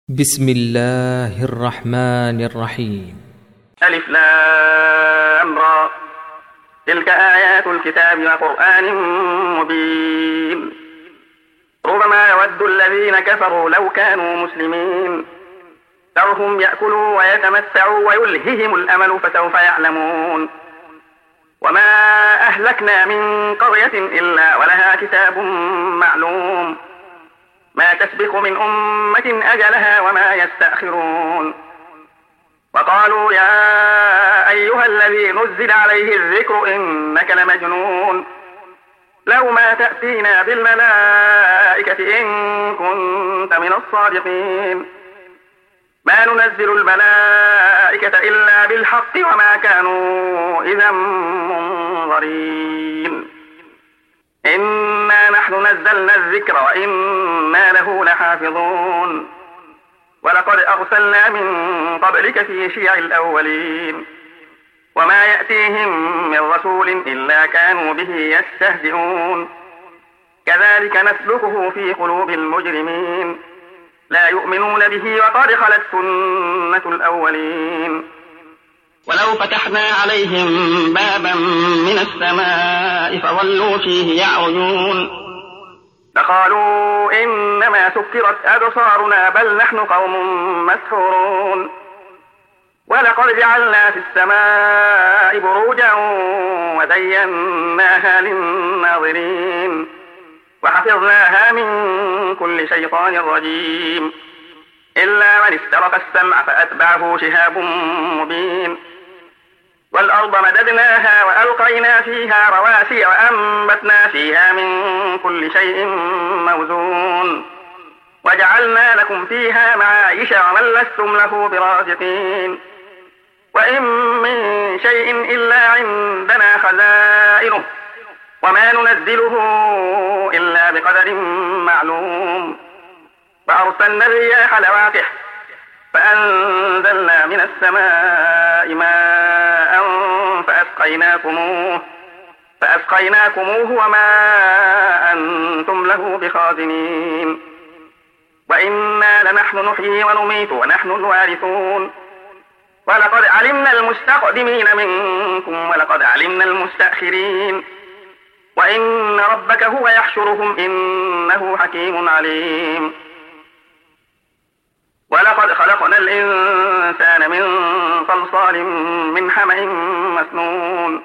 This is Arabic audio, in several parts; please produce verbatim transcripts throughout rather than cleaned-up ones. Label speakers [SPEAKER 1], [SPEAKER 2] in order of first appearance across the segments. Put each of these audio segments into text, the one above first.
[SPEAKER 1] بسم الله الرحمن الرحيم.
[SPEAKER 2] ألف لام را. تلك آيات الكتاب وقرآن مبين. ربما يود الذين كفروا لو كانوا مسلمين ذرهم يأكلوا ويتمتعوا ويلههم الأمل فسوف يعلمون. وما أهلكنا من قرية إلا ولها كتاب معلوم ما تسبق من أمة أجلها وما يستأخرون. وقالوا يا أيها الذي نزل عليه الذكر إنك لمجنون لو ما تأتينا بالملائكة إن كنت من الصادقين. ما ننزل الملائكة إلا بالحق وما كانوا إذا منظرين. إنا نحن نزلنا الذكر وإنا له لحافظون. ولقد أرسلنا من قبلك في شيع الأولين وما يأتيهم من رسول إلا كانوا به يستهزئون. كذلك نسلكه في قلوب المجرمين لا يؤمنون به وقد خلت سنة الأولين. ولو فتحنا عليهم بابا من السماء فظلوا فيه يعرجون لقالوا إنما سكرت أبصارنا بل نحن قوم مسحورون. ولقد جعلنا في السماء بروجا وزيناها للناظرين وحفظناها من كل شيطان رجيم إلا من استرق السمع فأتبعه شهاب مبين. والأرض مددناها وألقينا فيها رواسي وأنبتنا فيها من كل شيء موزون وجعلنا لكم فيها معايش ومن لستم له برازقين. وإن من شيء إلا عندنا خزائنه وما ننزله إلا بقدر معلوم. وأرسلنا الرياح لواقح فأنزلنا من السماء ماء فأسقيناكموه فأسقيناكموه وما أنتم له بخازنين. وإنا لنحن نحيي ونميت ونحن الوارثون. ولقد علمنا المستقدمين منكم ولقد علمنا المستأخرين وإن ربك هو يحشرهم إنه حكيم عليم. ولقد خلقنا الإنسان من صلصال من حمأ مسنون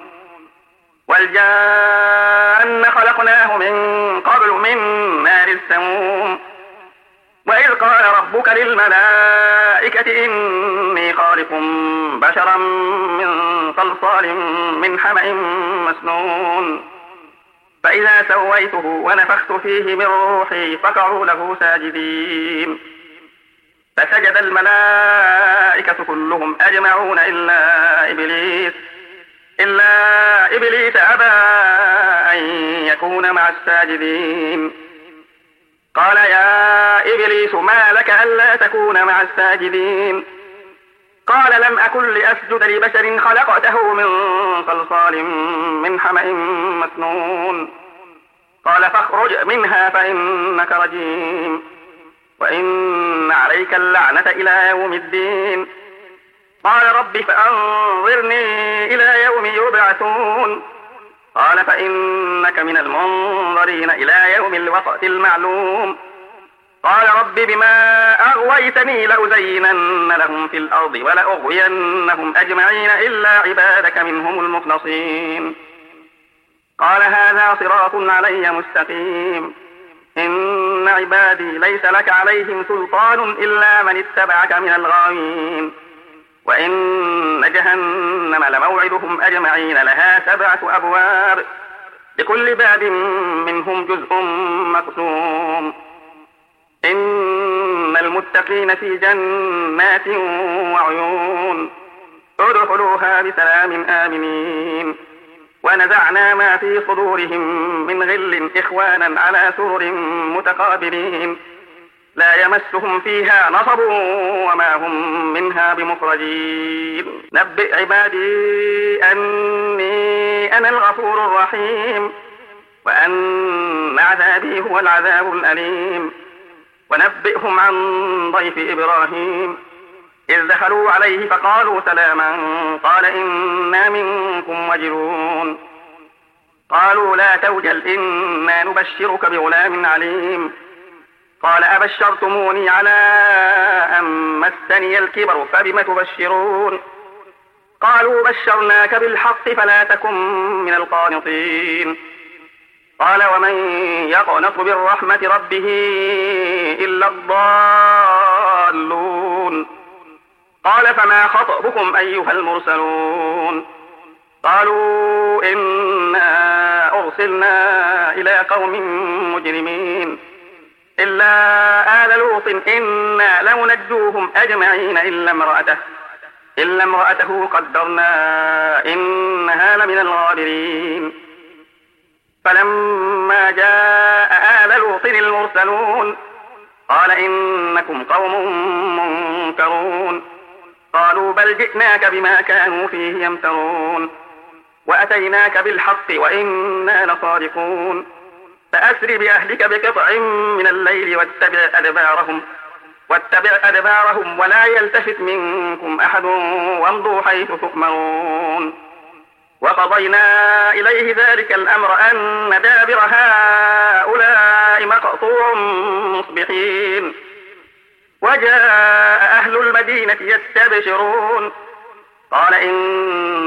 [SPEAKER 2] والجان خلقناه من قبل من نار السموم. وإذ قال ربك للملائكة إني خالق بشرا من صلصال من حمأ مسنون فإذا سويته ونفخت فيه من روحي فقعوا له ساجدين. فسجد الملائكة كلهم أجمعون إلا إبليس إلا إبليس أبى أن يكون مع الساجدين. قال يا إبليس ما لك ألا تكون مع الساجدين؟ قال لم أكن لأسجد لبشر خلقته من صلصال من حمأ مسنون. قال فاخرج منها فإنك رجيم وإن عليك اللعنة إلى يوم الدين. قال رب فأنظرني إلى يوم يبعثون. قال فإنك من المنظرين إلى يوم الوقت المعلوم. قال رب بما أغويتني لأزينن لهم في الأرض ولأغوينهم أجمعين إلا عبادك منهم المخلصين. قال هذا صراط علي مستقيم. إن عبادي ليس لك عليهم سلطان إلا من اتبعك من الغاوين. وإن جهنم لموعدهم أجمعين لها سبعة أبواب لكل باب منهم جزء مقسوم. إن المتقين في جنات وعيون ادخلوها بسلام آمنين. ونزعنا ما في صدورهم من غل إخوانا على سرر متقابلين لا يمسهم فيها نصب وما هم منها بمخرجين. نبئ عبادي أني أنا الغفور الرحيم وأن عذابي هو العذاب الأليم. ونبئهم عن ضيف إبراهيم إذ دخلوا عليه فقالوا سلاما قال إنا منكم وجلون قالوا لا توجل إنا نبشرك بغلام عليم قال أبشرتموني على أن مسني الكبر فبم تبشرون قالوا بشرناك بالحق فلا تكن من القانطين قال ومن يقنط من رحمة ربه إلا الضالون قال فما خطبكم أيها المرسلون قالوا إنا أرسلنا إلى قوم مجرمين إلا آل لوط إنا لمنجوهم أجمعين إلا امرأته إلا امرأته قدرنا إنها لمن الغابرين فلما جاء آل لوط المرسلون قال إنكم قوم منكرون قالوا بل جئناك بما كانوا فيه يمترون وأتيناك بالحق وإنا لصادقون فأسر بأهلك بقطع من الليل واتبع أدبارهم واتبع أدبارهم ولا يلتفت منكم أحد وامضوا حيث تؤمرون وقضينا إليه ذلك الأمر أن دابر هؤلاء مقطوع مصبحين وجاء أهل المدينة يستبشرون قال إن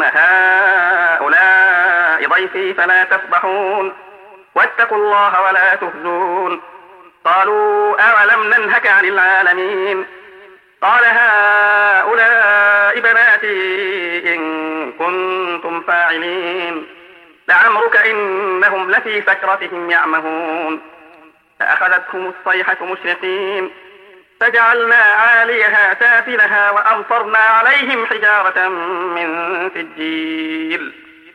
[SPEAKER 2] هؤلاء ضيفي فلا تفضحون واتقوا الله ولا تخزون قالوا أولم ننهك عن العالمين قال هؤلاء بناتي إن كنتم فاعلين لعمرك إنهم لفي سكرتهم يعمهون فأخذتهم الصيحة مشرقين فجعلنا عاليها سافلها وأمطرنا عليهم حجارة من سجيل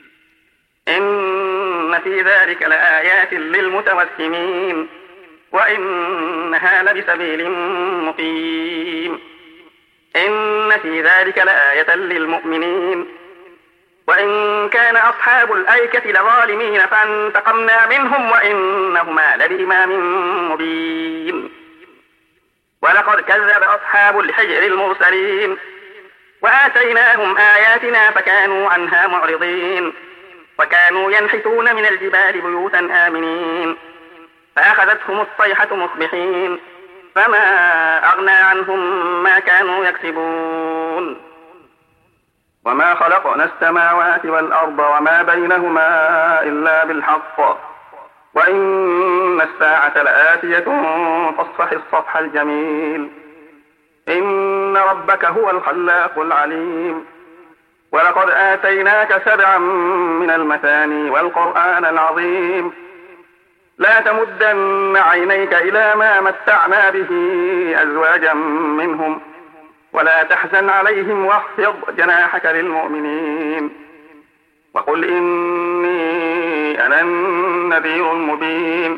[SPEAKER 2] إن في ذلك لآيات للمتوسمين وإنها لبسبيل مقيم إن في ذلك لآية للمؤمنين وإن كان أصحاب الأيكة لظالمين فانتقمنا منهم وإنهما لبإمام مبين ولقد كذب أصحاب الحجر المرسلين وآتيناهم آياتنا فكانوا عنها معرضين وكانوا ينحتون من الجبال بيوتا آمنين فأخذتهم الصيحة مصبحين فما أغنى عنهم ما كانوا يكسبون وما خلقنا السماوات والأرض وما بينهما إلا بالحق وإن الساعة لآتية فاصفح الصفح الجميل إن ربك هو الخلاق العليم ولقد آتيناك سبعا من المثاني والقرآن العظيم لا تمدن عينيك إلى ما متعنا به أزواجا منهم ولا تحزن عليهم واخفض جناحك للمؤمنين وقل إني أنا النذير المبين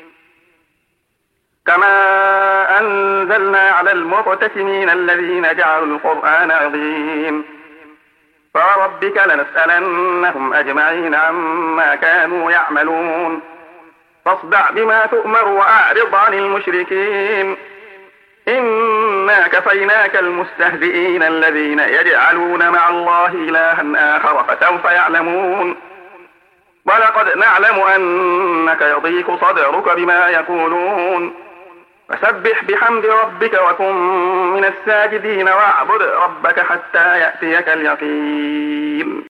[SPEAKER 2] كما أنزلنا على المقتسمين الذين جعلوا القرآن عظيم فوربك لنسألنهم أجمعين عما كانوا يعملون فاصدع بما تؤمر وأعرض عن المشركين إنا كفيناك المستهزئين الذين يجعلون مع الله إلها آخر فسوف يعلمون ولقد نعلم أنك يضيق صدرك بما يقولون فسبح بحمد ربك وكن من الساجدين واعبد ربك حتى يأتيك اليقين